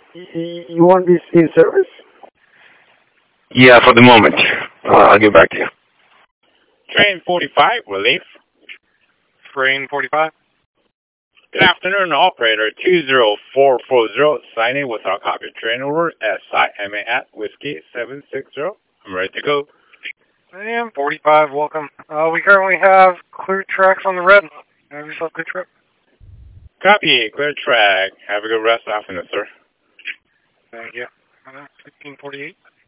You want this in service? Yeah, for the moment. I'll get back to you. Train 45, relief. Train 45. Good afternoon, operator 20440, signing with our copy train order SIMA at Whiskey 760. I'm ready to go. AM 45, welcome. We currently have clear tracks on the red. Have yourself a good trip. Copy, clear track. Have a good rest afternoon, sir. Thank you. 1548.